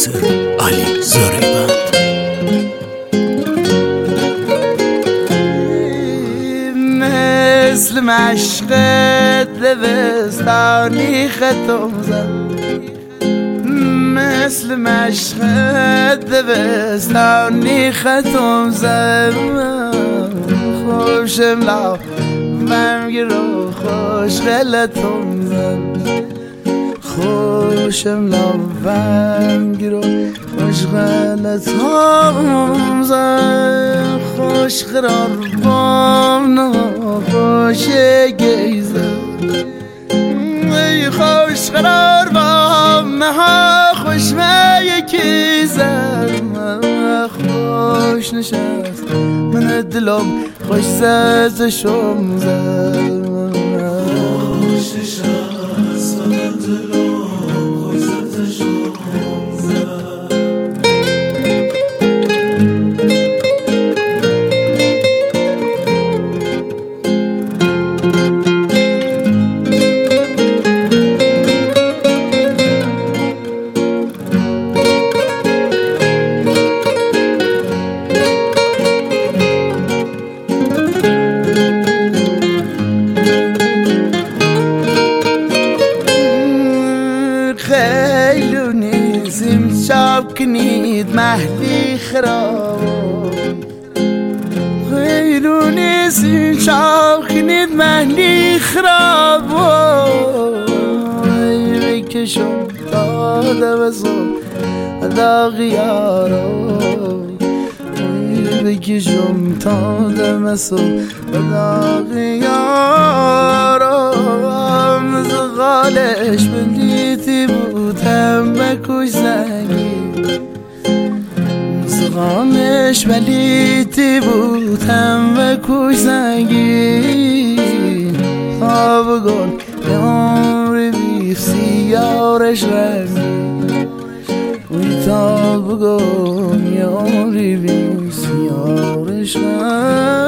ناصر علی زریبند. مثل مشقت دبستانی ختم زد، مثل مشقت دبستانی ختم زد. خوشم لبم گرو خوش غلطم زد، خوشم لبم گرو خوش غلطم زد. خوش قرار بام نخوش گیزم، ای خوش قرار بام نها خوش یکی زم. خوش نشست من دلم خوش سازشم زد، خوش نشست من دلم خوش سازشم زد. خیلونی زیم شاب کنید محلی خراب، خیلونی زیم شاب کنید محلی خراب. بکشم تا دوزم داغ یارو، بکشم تا دوزم داغ یارو. زغالش بلیتی بودم بکش زنگی، زغالش بلیتی بودم بکش زنگی. تا بگل به عمری بیف سیارش رنگی، وی تا بگل یه عمری بیف سیارش رنگی.